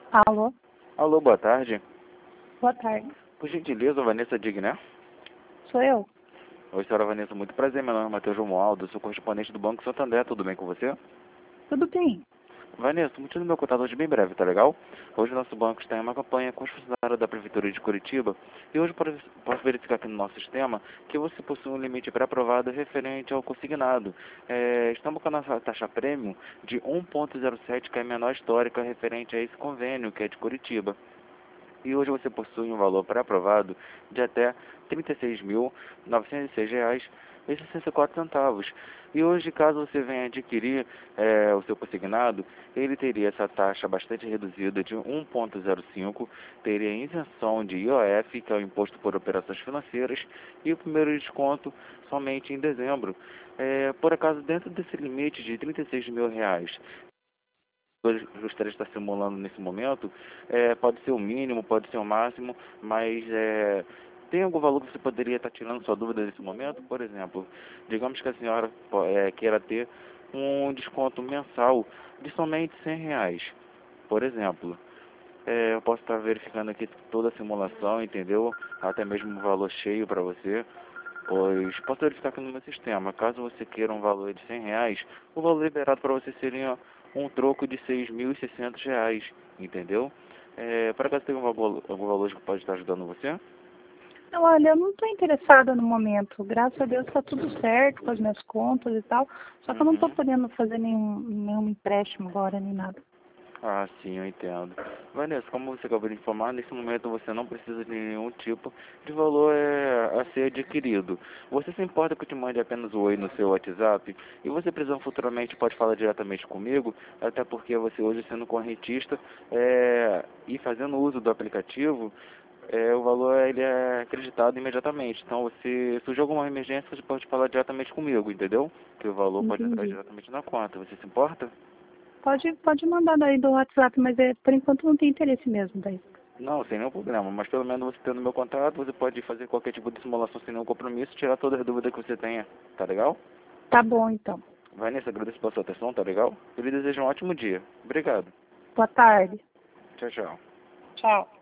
Alô, Alô, boa tarde. boa tarde. Por gentileza, Vanessa Digné. Sou eu? Oi, senhora Vanessa, muito prazer. Meu nome é Matheus Romualdo, sou correspondente do Banco Santander. Tudo bem com você? Tudo bem? Vanessa, o motivo do meu contato hoje é bem breve, tá legal? Hoje o nosso banco está em uma campanha com os funcionários da Prefeitura de Curitiba e hoje posso verificar aqui no nosso sistema que você possui um limite pré-aprovado referente ao consignado. Estamos com a nossa taxa prêmio de 1,07, que é a menor histórica referente a esse convênio, que é de Curitiba. E hoje você possui um valor pré-aprovado de até R$ 36.906,64. E hoje, caso você venha adquirir o seu consignado, ele teria essa taxa bastante reduzida de 1,05, teria isenção de IOF, que é o Imposto por Operações Financeiras, e o primeiro desconto somente em dezembro. Por acaso, dentro desse limite de R$ 36 mil, eu gostaria de estar simulando nesse momento, pode ser o mínimo, pode ser o máximo, mas tem algum valor que você poderia estar tirando sua dúvida nesse momento? Por exemplo, digamos que a senhora queira ter um desconto mensal de somente R$ 100, por exemplo. Eu posso estar verificando aqui toda a simulação, entendeu? Até mesmo o valor cheio para você. Pois posso verificar aqui no meu sistema. Caso você queira um valor de R$ 100, o valor liberado para você seria um troco de R$ 6.600, entendeu? Para caso tenha algum valor que pode estar ajudando você? Não, olha, eu não estou interessada no momento. Graças a Deus está tudo certo com as minhas contas e tal. Só que eu não estou Uhum. podendo fazer nenhum empréstimo agora, nem nada. Ah, sim, eu entendo. Vanessa, como você acabou de informar, nesse momento você não precisa de nenhum tipo de valor a ser adquirido. Você se importa que eu te mande apenas o oi no seu WhatsApp? E você precisando futuramente pode falar diretamente comigo, até porque você hoje sendo correntista e fazendo uso do aplicativo, o valor ele é acreditado imediatamente. Então, se surgir alguma emergência, você pode falar diretamente comigo, entendeu? Que o valor pode entrar Entendi. diretamente na conta. Você se importa? Pode mandar daí do WhatsApp, mas por enquanto não tem interesse mesmo daí. Não, sem nenhum problema, mas pelo menos você tendo meu contato, você pode fazer qualquer tipo de simulação sem nenhum compromisso, tirar toda a dúvida que você tenha, tá legal? Tá bom, então. Vanessa, agradeço pela sua atenção, tá legal? Eu lhe desejo um ótimo dia. Obrigado. Boa tarde. Tchau, tchau. Tchau.